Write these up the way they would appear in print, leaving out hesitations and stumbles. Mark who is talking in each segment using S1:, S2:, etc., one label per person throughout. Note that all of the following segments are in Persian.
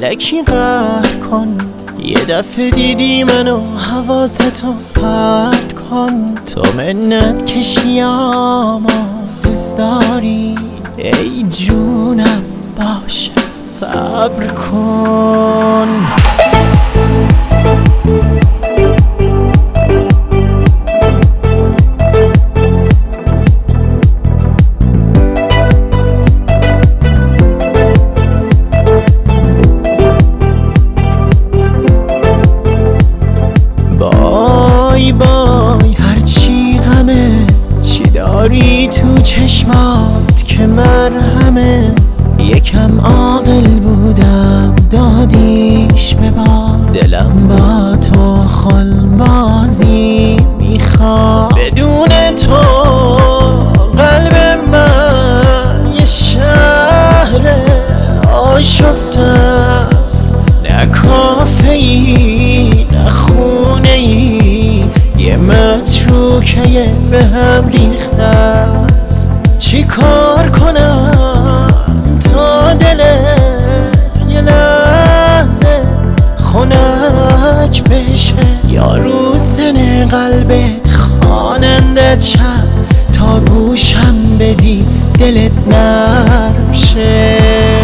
S1: الکی قهر کن. یه دفعه دیدی منو حواستو پرت کن. تو منت کشی اما دوست داری، ای جونم باشه صبر کن. بای بای هرچی غمه، چی داری تو چشمات که مرهمه. یکم عاقل بودم دادیش به باد، دلم با تو خلبازی میخواد. بدون تو قلب من یه شهر آشفته است، نه کافه ای نه خونه ای، یه متروکه به هم ریخته است. چی کار کنم تا دلت یه لحظه خنک بشه، یا رو سن قلبت خوانندت شم تا گوشم بدی دلت نرم شه.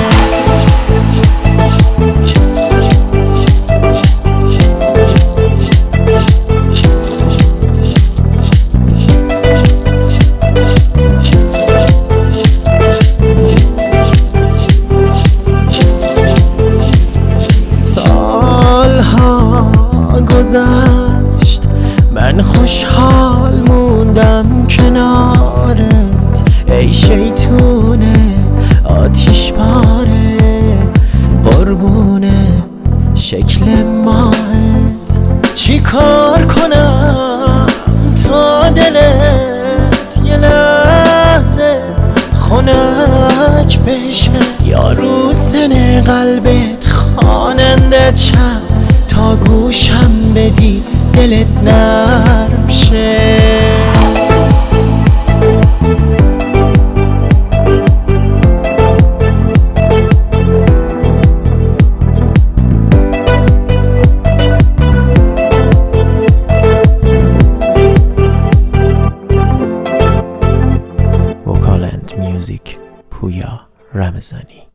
S1: گذشت من خوشحال موندم کنارت، ای شیطونه آتیش پاره قربونه شکل ماهت. چی کار کنم تا دلت یه لحظه خنک بشه، یا رو سن قلبت خوانندت شم تا گوشم بدی دلت نرم شه. وکالند میوزیک پویا رمضانی.